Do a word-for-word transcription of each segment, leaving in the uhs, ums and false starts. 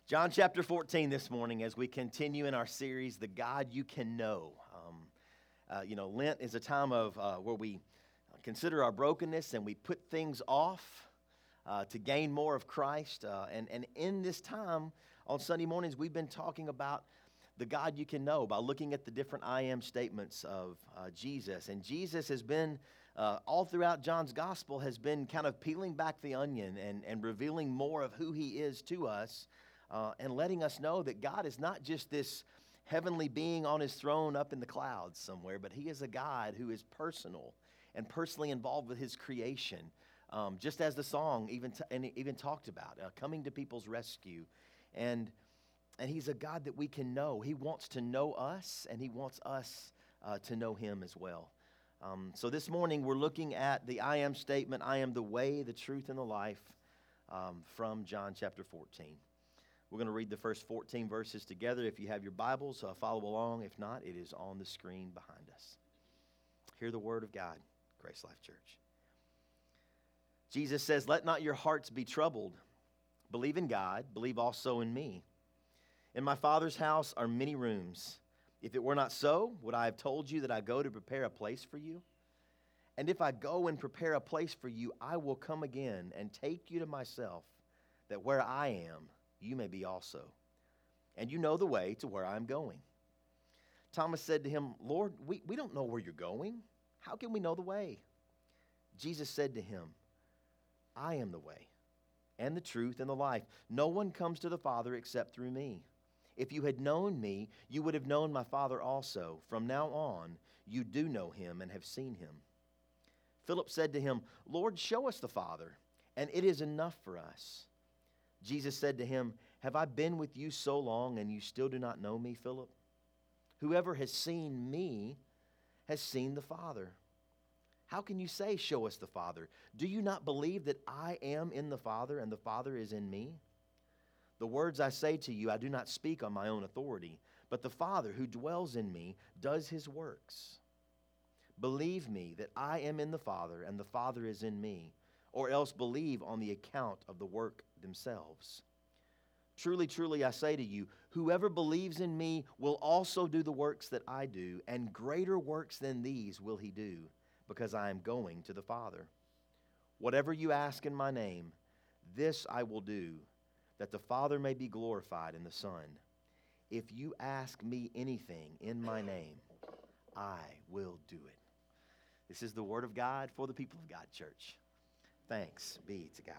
John chapter fourteen this morning as we continue in our series, The God You Can Know. Um, uh, you know, Lent is a time of uh, where we consider our brokenness and we put things off uh, to gain more of Christ. Uh, and, and in this time, on Sunday mornings, we've been talking about the God you can know by looking at the different I am statements of uh, Jesus. And Jesus has been, uh, all throughout John's gospel, has been kind of peeling back the onion and, and revealing more of who he is to us. Uh, and letting us know that God is not just this heavenly being on his throne up in the clouds somewhere, but he is a God who is personal and personally involved with his creation, um, just as the song even t- and even talked about, uh, coming to people's rescue. And, and he's a God that we can know. He wants to know us, and he wants us uh, to know him as well. Um, so this morning we're looking at the I am statement, I am the way, the truth, and the life, um, from John chapter fourteen. We're going to read the first fourteen verses together. If you have your Bibles, uh, follow along. If not, it is on the screen behind us. Hear the word of God, Grace Life Church. Jesus says, "Let not your hearts be troubled. Believe in God, believe also in me. In my Father's house are many rooms. If it were not so, would I have told you that I go to prepare a place for you? And if I go and prepare a place for you, I will come again and take you to myself, that where I am, you may be also. And you know the way to where I am going." Thomas said to him, "Lord, we, we don't know where you're going. How can we know the way?" Jesus said to him, "I am the way, and the truth, and the life. No one comes to the Father except through me. If you had known me, you would have known my Father also. From now on, you do know him and have seen him." Philip said to him, "Lord, show us the Father, and it is enough for us." Jesus said to him, "Have I been with you so long, and you still do not know me, Philip? Whoever has seen me has seen the Father. How can you say, 'Show us the Father'? Do you not believe that I am in the Father, and the Father is in me? The words I say to you, I do not speak on my own authority, but the Father who dwells in me does his works. Believe me that I am in the Father, and the Father is in me, or else believe on the account of the work themselves. Truly, truly, I say to you, whoever believes in me will also do the works that I do, and greater works than these will he do, because I am going to the Father. Whatever you ask in my name, this I will do, that the Father may be glorified in the Son. If you ask me anything in my name, I will do it." This is the word of God for the people of God, church. Thanks be to God.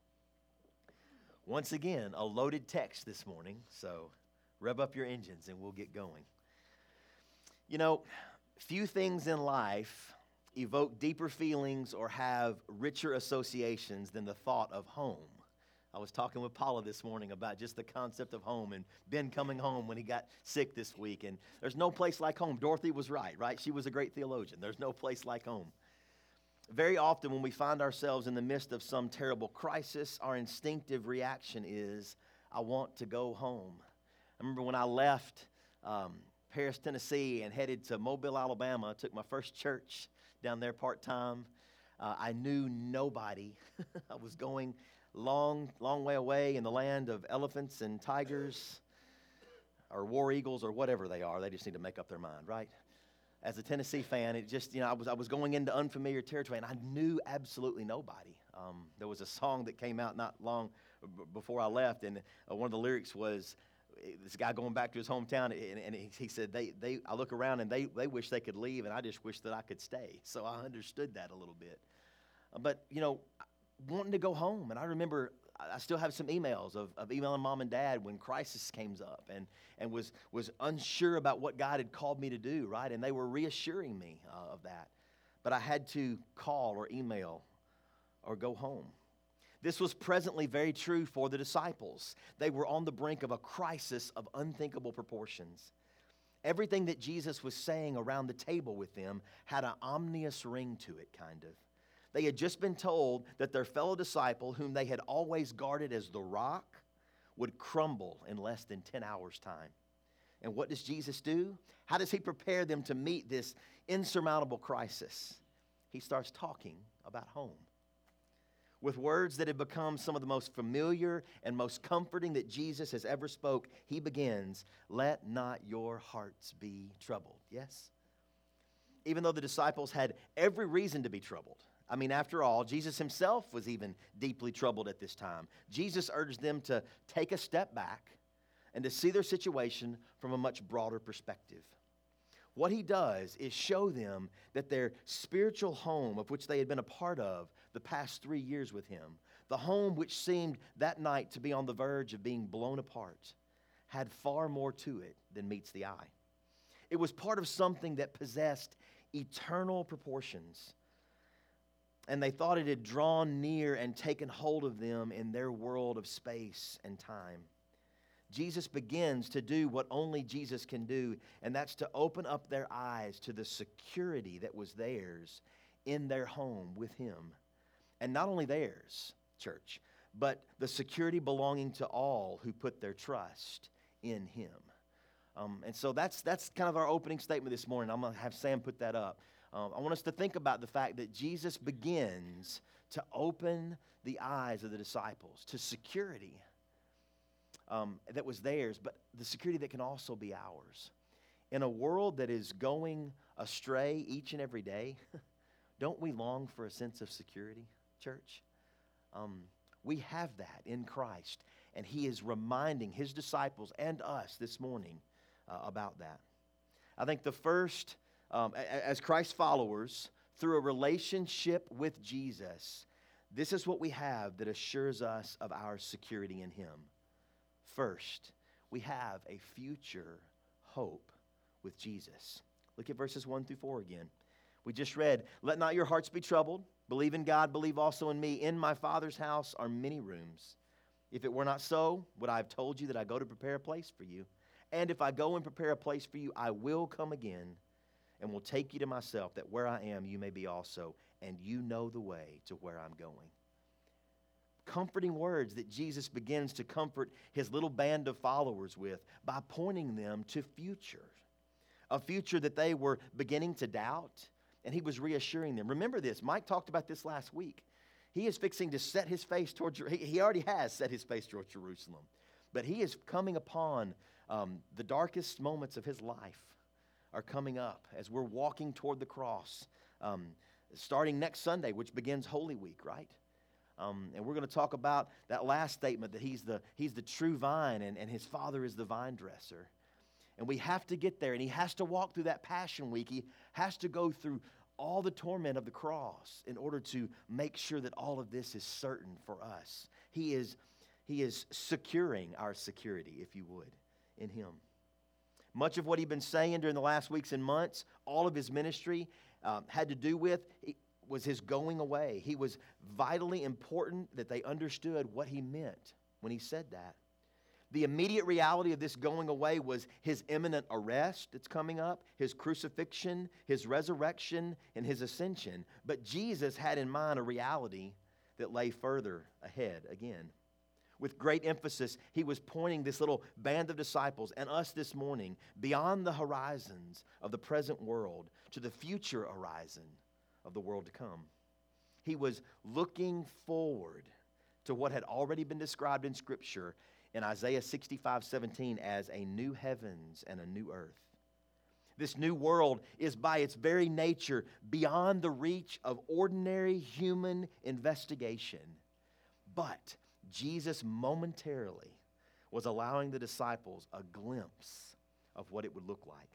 Once again, a loaded text this morning, so rev up your engines and we'll get going. You know, few things in life evoke deeper feelings or have richer associations than the thought of home. I was talking with Paula this morning about just the concept of home and Ben coming home when he got sick this week. And there's no place like home. Dorothy was right, right? She was a great theologian. There's no place like home. Very often when we find ourselves in the midst of some terrible crisis, our instinctive reaction is, I want to go home. I remember when I left um, Paris, Tennessee, and headed to Mobile, Alabama, took my first church down there part-time. Uh, I knew nobody. I was going long, long way away in the land of elephants and tigers or war eagles or whatever they are. They just need to make up their mind, right? As a Tennessee fan, it just, you know, I was I was going into unfamiliar territory, and I knew absolutely nobody. Um, there was a song that came out not long b- before I left, and uh, one of the lyrics was this guy going back to his hometown, and, and he, he said, they, they, I look around, and they, they wish they could leave, and I just wish that I could stay. So I understood that a little bit. Uh, but, you know, wanting to go home, and I remember I still have some emails of, of emailing mom and dad when crisis came up and, and was, was unsure about what God had called me to do, right? And they were reassuring me uh, of that. But I had to call or email or go home. This was presently very true for the disciples. They were on the brink of a crisis of unthinkable proportions. Everything that Jesus was saying around the table with them had an ominous ring to it, kind of. They had just been told that their fellow disciple, whom they had always guarded as the rock, would crumble in less than ten hours' time. And what does Jesus do? How does he prepare them to meet this insurmountable crisis? He starts talking about home. With words that have become some of the most familiar and most comforting that Jesus has ever spoke, he begins, "Let not your hearts be troubled." Yes? Even though the disciples had every reason to be troubled. I mean, after all, Jesus himself was even deeply troubled at this time. Jesus urged them to take a step back and to see their situation from a much broader perspective. What he does is show them that their spiritual home, of which they had been a part of the past three years with him, the home which seemed that night to be on the verge of being blown apart, had far more to it than meets the eye. It was part of something that possessed eternal proportions, and they thought it had drawn near and taken hold of them in their world of space and time. Jesus begins to do what only Jesus can do, and that's to open up their eyes to the security that was theirs in their home with him. And not only theirs, church, but the security belonging to all who put their trust in him. Um, and so that's, that's kind of our opening statement this morning. I'm going to have Sam put that up. Um, I want us to think about the fact that Jesus begins to open the eyes of the disciples to security Um, that was theirs, but the security that can also be ours. In a world that is going astray each and every day, don't we long for a sense of security, church? Um, we have that in Christ, and he is reminding his disciples and us this morning uh, about that. I think the first, um, a- as Christ followers, through a relationship with Jesus, this is what we have that assures us of our security in him. First, we have a future hope with Jesus. Look at verses one through four again. We just read, "Let not your hearts be troubled. Believe in God, believe also in me. In my Father's house are many rooms. If it were not so, would I have told you that I go to prepare a place for you? And if I go and prepare a place for you, I will come again and will take you to myself, that where I am, you may be also, and you know the way to where I'm going." Comforting words that Jesus begins to comfort his little band of followers with by pointing them to future. A future that they were beginning to doubt, and he was reassuring them. Remember this, Mike talked about this last week. He is fixing to set his face toward, he, he already has set his face toward Jerusalem. But he is coming upon um, the darkest moments of his life are coming up as we're walking toward the cross, um, starting next Sunday, which begins Holy Week, right? Um, and we're going to talk about that last statement, that he's the, he's the true vine and, and his Father is the vine dresser. And we have to get there, and he has to walk through that Passion Week. He has to go through all the torment of the cross in order to make sure that all of this is certain for us. He is, he is securing our security, if you would, in him. Much of what he'd been saying during the last weeks and months, all of his ministry um, had to do with was his going away. He was vitally important that they understood what he meant when he said that. The immediate reality of this going away was his imminent arrest that's coming up, his crucifixion, his resurrection, and his ascension. But Jesus had in mind a reality that lay further ahead again. With great emphasis, he was pointing this little band of disciples and us this morning beyond the horizons of the present world to the future horizon of the world to come. He was looking forward to what had already been described in Scripture in Isaiah sixty-five seventeen as a new heavens and a new earth. This new world is by its very nature beyond the reach of ordinary human investigation. But Jesus momentarily was allowing the disciples a glimpse of what it would look like.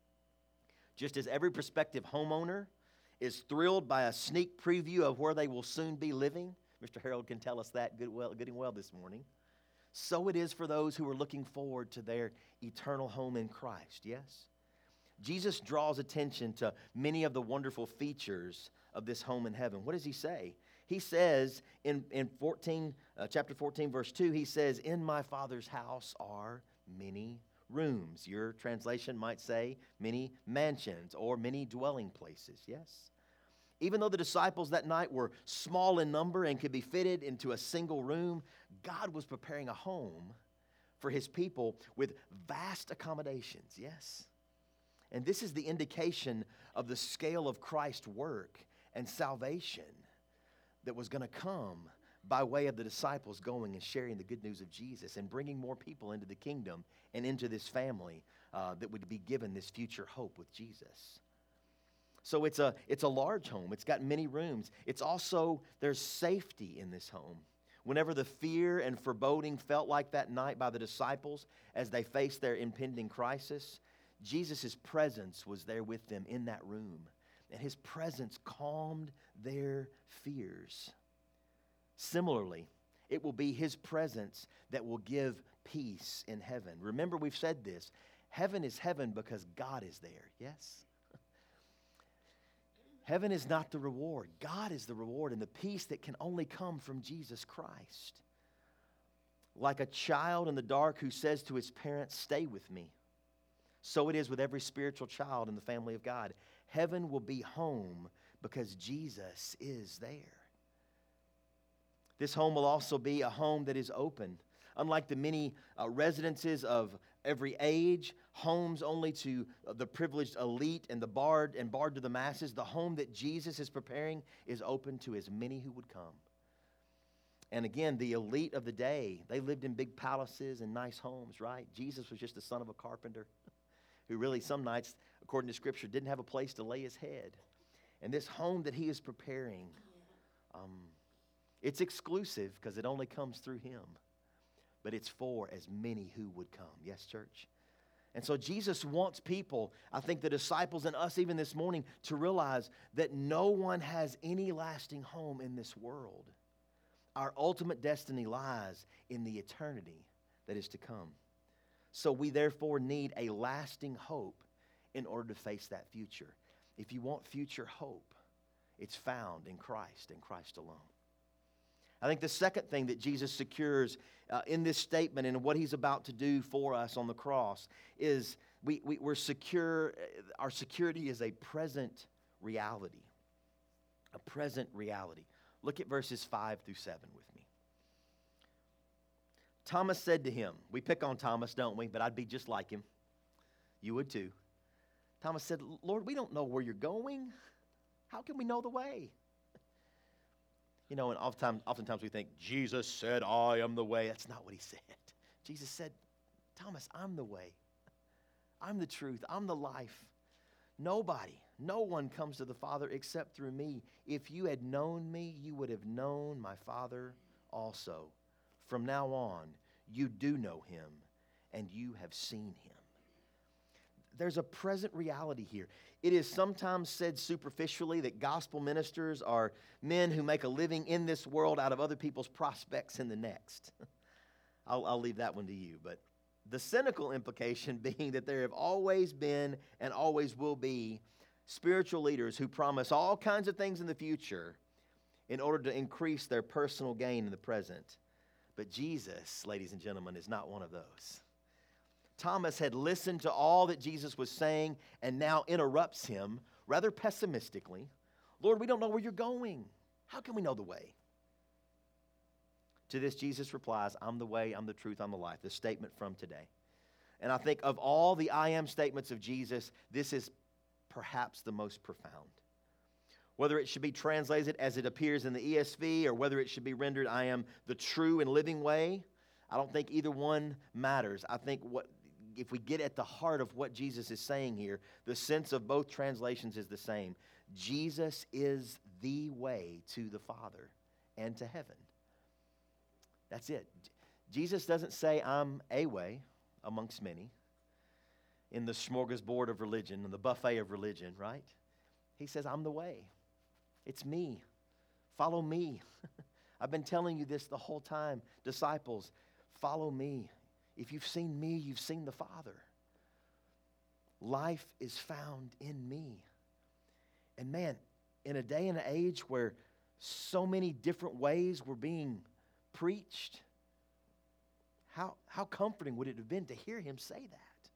Just as every prospective homeowner is thrilled by a sneak preview of where they will soon be living, Mister Harold can tell us that good, well, good and well this morning, so it is for those who are looking forward to their eternal home in Christ, yes? Jesus draws attention to many of the wonderful features of this home in heaven. What does he say? He says in, in fourteen, uh, chapter fourteen, verse two, he says, "In my Father's house are many rooms." Your translation might say many mansions or many dwelling places, yes? Even though the disciples that night were small in number and could be fitted into a single room, God was preparing a home for his people with vast accommodations, yes? And this is the indication of the scale of Christ's work and salvation that was going to come by way of the disciples going and sharing the good news of Jesus and bringing more people into the kingdom and into this family uh, that would be given this future hope with Jesus. So it's a, it's a large home. It's got many rooms. It's also, there's safety in this home. Whenever the fear and foreboding felt like that night by the disciples as they faced their impending crisis, Jesus' presence was there with them in that room. And his presence calmed their fears. Similarly, it will be his presence that will give peace in heaven. Remember, we've said this. Heaven is heaven because God is there, yes? Heaven is not the reward. God is the reward and the peace that can only come from Jesus Christ. Like a child in the dark who says to his parents, "Stay with me," so it is with every spiritual child in the family of God. Heaven will be home because Jesus is there. This home will also be a home that is open. Unlike the many uh, residences of every age, homes only to uh, the privileged elite and the barred and barred to the masses, the home that Jesus is preparing is open to as many who would come. And again, the elite of the day, they lived in big palaces and nice homes, right? Jesus was just the son of a carpenter who really some nights, according to Scripture, didn't have a place to lay his head. And this home that he is preparing, um, it's exclusive because it only comes through him. But it's for as many who would come. Yes, church? And so Jesus wants people, I think the disciples and us even this morning, to realize that no one has any lasting home in this world. Our ultimate destiny lies in the eternity that is to come. So we therefore need a lasting hope in order to face that future. If you want future hope, it's found in Christ and Christ alone. I think the second thing that Jesus secures uh, in this statement and what he's about to do for us on the cross is we, we, we're secure, our security is a present reality. A present reality. Look at verses five through seven with me. Thomas said to him, we pick on Thomas, don't we? But I'd be just like him. You would too. Thomas said, "Lord, we don't know where you're going. How can we know the way?" You know, and oftentimes, oftentimes we think, Jesus said, "I am the way." That's not what he said. Jesus said, "Thomas, I'm the way. I'm the truth. I'm the life. Nobody, no one comes to the Father except through me. If you had known me, you would have known my Father also. From now on, you do know him, and you have seen him." There's a present reality here. It is sometimes said superficially that gospel ministers are men who make a living in this world out of other people's prospects in the next. I'll, I'll leave that one to you. But the cynical implication being that there have always been and always will be spiritual leaders who promise all kinds of things in the future in order to increase their personal gain in the present. But Jesus, ladies and gentlemen, is not one of those. Thomas had listened to all that Jesus was saying and now interrupts him rather pessimistically. "Lord, we don't know where you're going. How can we know the way?" To this, Jesus replies, "I'm the way, I'm the truth, I'm the life." The statement from today. And I think of all the I am statements of Jesus, this is perhaps the most profound. Whether it should be translated as it appears in the E S V or whether it should be rendered, "I am the true and living way," I don't think either one matters. I think what if we get at the heart of what Jesus is saying here, the sense of both translations is the same. Jesus is the way to the Father and to heaven. That's it. Jesus doesn't say, "I'm a way amongst many," in the smorgasbord of religion, in the buffet of religion, right? He says, "I'm the way. It's me. Follow me." I've been telling you this the whole time. Disciples, follow me. If you've seen me, you've seen the Father. Life is found in me. And man, in a day and an age where so many different ways were being preached, how, how comforting would it have been to hear him say that?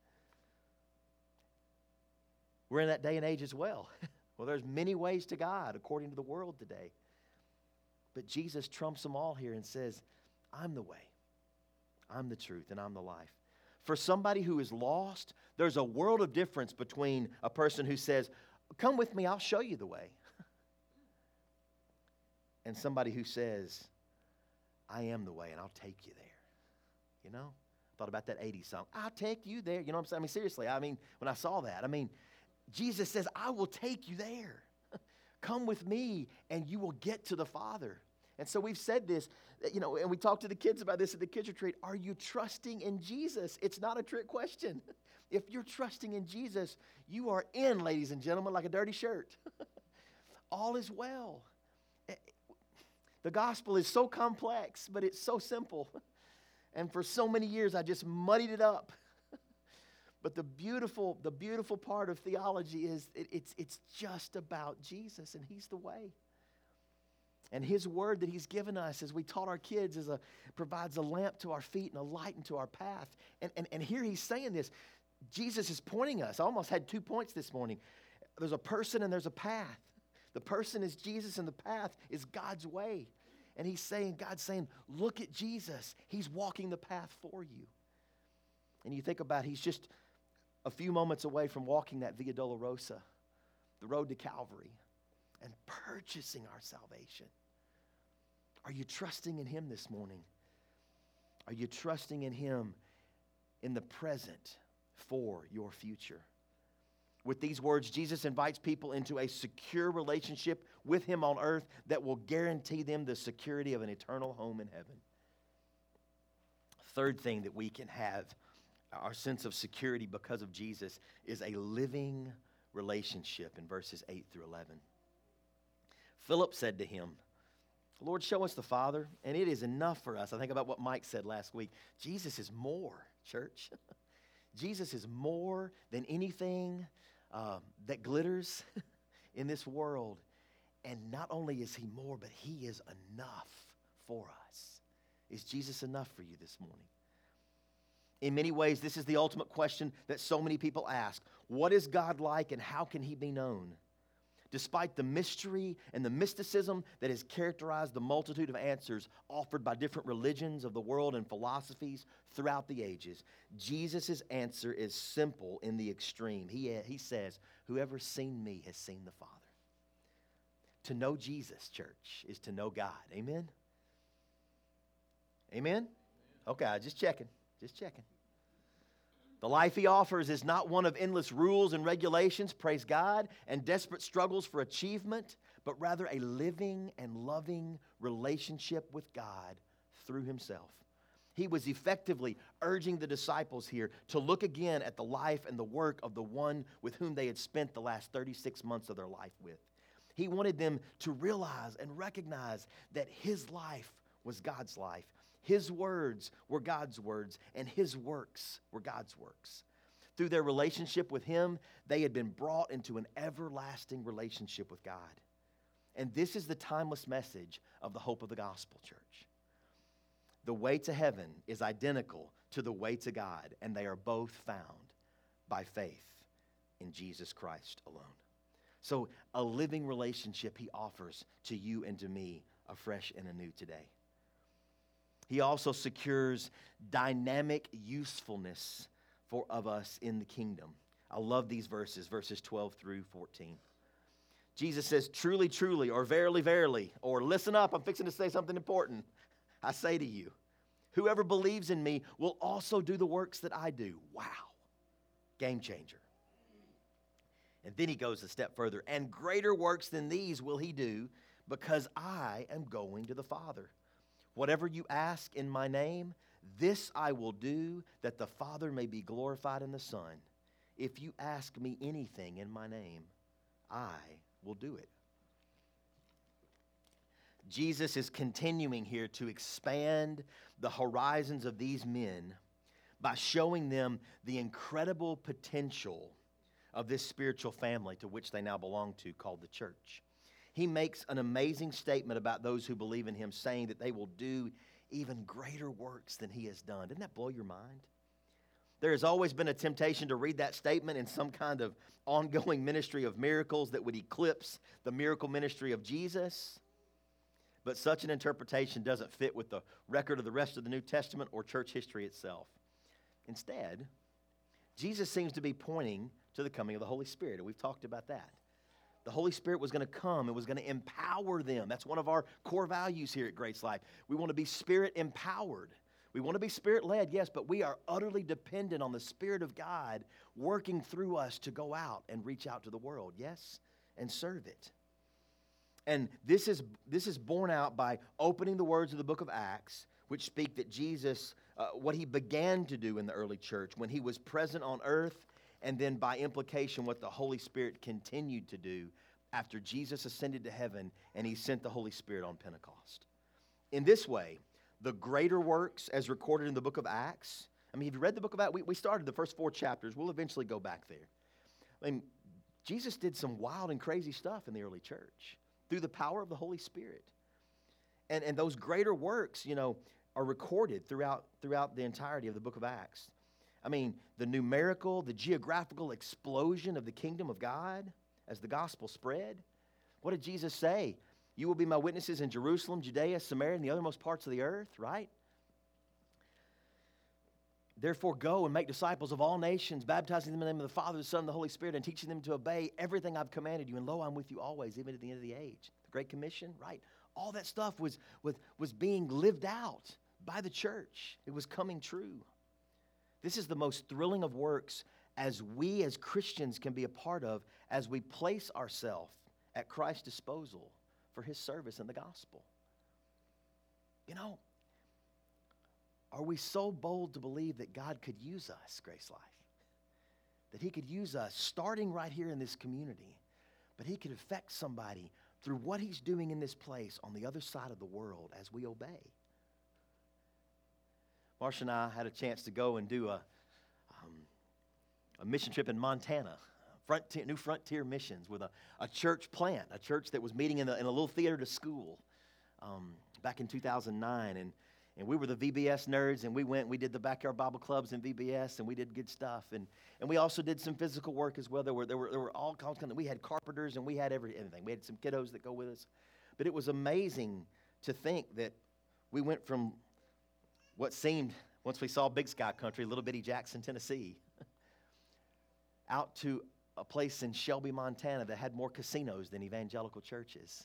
We're in that day and age as well. Well, there's many ways to God according to the world today. But Jesus trumps them all here and says, "I'm the way. I'm the truth, and I'm the life." For somebody who is lost, there's a world of difference between a person who says, "Come with me, I'll show you the way," and somebody who says, I am the way, and I'll take you there. You know? Thought about that eighties song. I'll take you there. You know what I'm saying? I mean, seriously, I mean, when I saw that, I mean, Jesus says, I will take you there. Come with me, and you will get to the Father. And so we've said this, you know, and we talked to the kids about this at the kids retreat. Are you trusting in Jesus? It's not a trick question. If you're trusting in Jesus, you are in, ladies and gentlemen, like a dirty shirt. All is well. The gospel is so complex, but it's so simple. And for so many years, I just muddied it up. But the beautiful, the beautiful part of theology is it, it's, it's just about Jesus, and He's the way. And His word that He's given us, as we taught our kids, is a, provides a lamp to our feet and a light into our path. And, and, and here He's saying this. Jesus is pointing us. I almost had two points this morning. There's a person and there's a path. The person is Jesus, and the path is God's way. And He's saying, God's saying, look at Jesus. He's walking the path for you. And you think about, He's just a few moments away from walking that Via Dolorosa, the road to Calvary, and purchasing our salvation. Are you trusting in Him this morning? Are you trusting in Him in the present for your future? With these words, Jesus invites people into a secure relationship with Him on earth that will guarantee them the security of an eternal home in heaven. Third thing that we can have our sense of security because of Jesus is a living relationship in verses eight through eleven. Philip said to Him, Lord, show us the Father, and it is enough for us. I think about what Mike said last week. Jesus is more, church. Jesus is more than anything uh, that glitters in this world. And not only is He more, but He is enough for us. Is Jesus enough for you this morning? In many ways, this is the ultimate question that so many people ask. What is God like, and how can He be known? Despite the mystery and the mysticism that has characterized the multitude of answers offered by different religions of the world and philosophies throughout the ages, Jesus' answer is simple in the extreme. He, he says, whoever's seen me has seen the Father. To know Jesus, church, is to know God. Amen? Amen? Okay, I just checking. Just checking. The life He offers is not one of endless rules and regulations, praise God, and desperate struggles for achievement, but rather a living and loving relationship with God through Himself. He was effectively urging the disciples here to look again at the life and the work of the one with whom they had spent the last thirty-six months of their life with. He wanted them to realize and recognize that His life was God's life. His words were God's words, and His works were God's works. Through their relationship with Him, they had been brought into an everlasting relationship with God. And this is the timeless message of the hope of the gospel, church. The way to heaven is identical to the way to God, and they are both found by faith in Jesus Christ alone. So a living relationship He offers to you and to me afresh and anew today. He also secures dynamic usefulness for of us in the kingdom. I love these verses, verses twelve through fourteen. Jesus says, truly, truly, or verily, verily, or listen up, I'm fixing to say something important. I say to you, whoever believes in me will also do the works that I do. Wow. Game changer. And then He goes a step further. And greater works than these will He do, because I am going to the Father. Whatever you ask in my name, this I will do, that the Father may be glorified in the Son. If you ask me anything in my name, I will do it. Jesus is continuing here to expand the horizons of these men by showing them the incredible potential of this spiritual family to which they now belong to, called the church. He makes an amazing statement about those who believe in Him, saying that they will do even greater works than He has done. Doesn't that blow your mind? There has always been a temptation to read that statement in some kind of ongoing ministry of miracles that would eclipse the miracle ministry of Jesus. But such an interpretation doesn't fit with the record of the rest of the New Testament or church history itself. Instead, Jesus seems to be pointing to the coming of the Holy Spirit, and we've talked about that. The Holy Spirit was going to come and was going to empower them. That's one of our core values here at Grace Life. We want to be Spirit empowered. We want to be Spirit led, yes, but we are utterly dependent on the Spirit of God working through us to go out and reach out to the world, yes, and serve it. And this is, this is borne out by opening the words of the book of Acts, which speak that Jesus, uh, what he began to do in the early church when he was present on earth, and then by implication what the Holy Spirit continued to do after Jesus ascended to heaven and he sent the Holy Spirit on Pentecost. In this way, the greater works as recorded in the book of Acts, I mean, have you read the book of Acts? We, we started the first four chapters. We'll eventually go back there. I mean, Jesus did some wild and crazy stuff in the early church through the power of the Holy Spirit. And, and those greater works, you know, are recorded throughout, throughout the entirety of the book of Acts. I mean, the numerical, the geographical explosion of the kingdom of God as the gospel spread. What did Jesus say? You will be my witnesses in Jerusalem, Judea, Samaria, and the othermost parts of the earth, right? Therefore, go and make disciples of all nations, baptizing them in the name of the Father, the Son, and the Holy Spirit, and teaching them to obey everything I've commanded you. And lo, I'm with you always, even to the end of the age. The Great Commission, right? All that stuff was, was, was being lived out by the church. It was coming true. This is the most thrilling of works as we as Christians can be a part of as we place ourselves at Christ's disposal for his service in the gospel. You know, are we so bold to believe that God could use us, Grace Life? That he could use us starting right here in this community, but he could affect somebody through what he's doing in this place on the other side of the world as we obey. Marsha and I had a chance to go and do a, um, a mission trip in Montana, Frontier, New Frontier Missions, with a, a church plant, a church that was meeting in a, in a little theater to school um, back in two thousand nine. And, and we were the V B S nerds, and we went and we did the backyard Bible clubs in V B S, and we did good stuff. And, and we also did some physical work as well. There were, there were, there were all kinds of, we had carpenters, and we had every, everything. We had some kiddos that go with us. But it was amazing to think that we went from what seemed, once we saw Big Sky Country, little bitty Jackson, Tennessee, out to a place in Shelby, Montana that had more casinos than evangelical churches.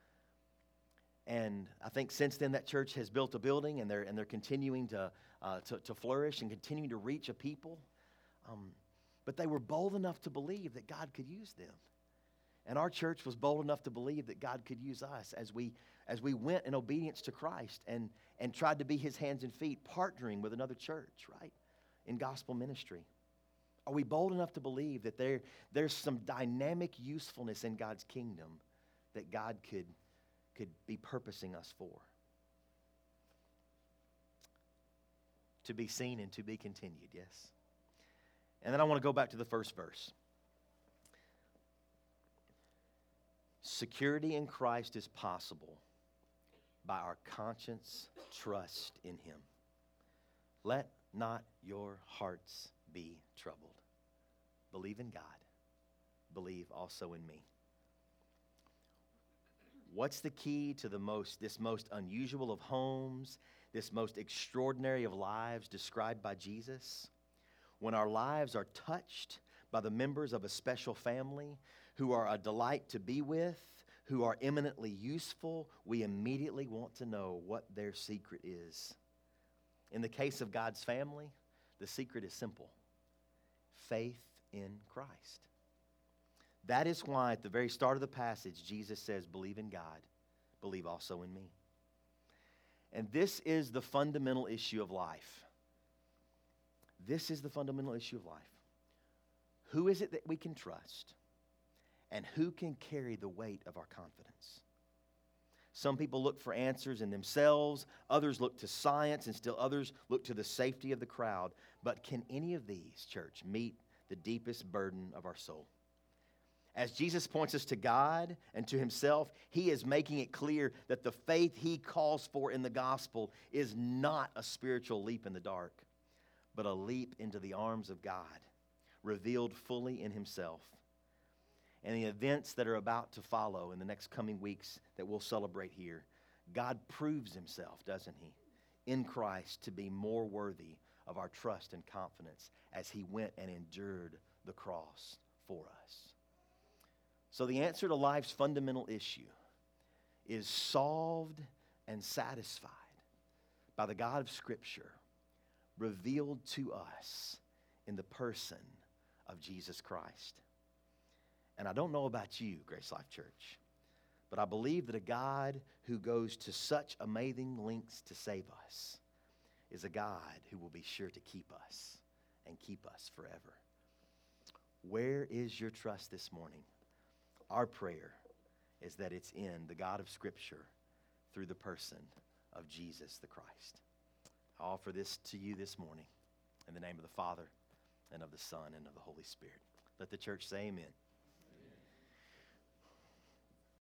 And I think since then that church has built a building, and they're, and they're continuing to, uh, to, to flourish and continuing to reach a people. Um, but they were bold enough to believe that God could use them. And our church was bold enough to believe that God could use us as we as we went in obedience to Christ and, and tried to be his hands and feet, partnering with another church, right, in gospel ministry. Are we bold enough to believe that there, there's some dynamic usefulness in God's kingdom that God could, could be purposing us for? To be seen and to be continued, yes. And then I want to go back to the first verse. Security in Christ is possible by our conscience trust in him. Let not your hearts be troubled. Believe in God. Believe also in me. What's the key to the most, this most unusual of homes, this most extraordinary of lives described by Jesus? When our lives are touched by the members of a special family who are a delight to be with, who are eminently useful, we immediately want to know what their secret is. In the case of God's family, the secret is simple: faith in Christ. That is why at the very start of the passage, Jesus says, believe in God, believe also in me. And this is the fundamental issue of life. This is the fundamental issue of life. Who is it that we can trust? And who can carry the weight of our confidence? Some people look for answers in themselves, others look to science, and still others look to the safety of the crowd. But can any of these, church, meet the deepest burden of our soul? As Jesus points us to God and to himself, he is making it clear that the faith he calls for in the gospel is not a spiritual leap in the dark, but a leap into the arms of God, revealed fully in himself. And the events that are about to follow in the next coming weeks that we'll celebrate here, God proves himself, doesn't he, in Christ to be more worthy of our trust and confidence as he went and endured the cross for us. So the answer to life's fundamental issue is solved and satisfied by the God of Scripture revealed to us in the person of Jesus Christ. And I don't know about you, Grace Life Church, but I believe that a God who goes to such amazing lengths to save us is a God who will be sure to keep us and keep us forever. Where is your trust this morning? Our prayer is that it's in the God of Scripture through the person of Jesus the Christ. I offer this to you this morning in the name of the Father and of the Son and of the Holy Spirit. Let the church say amen.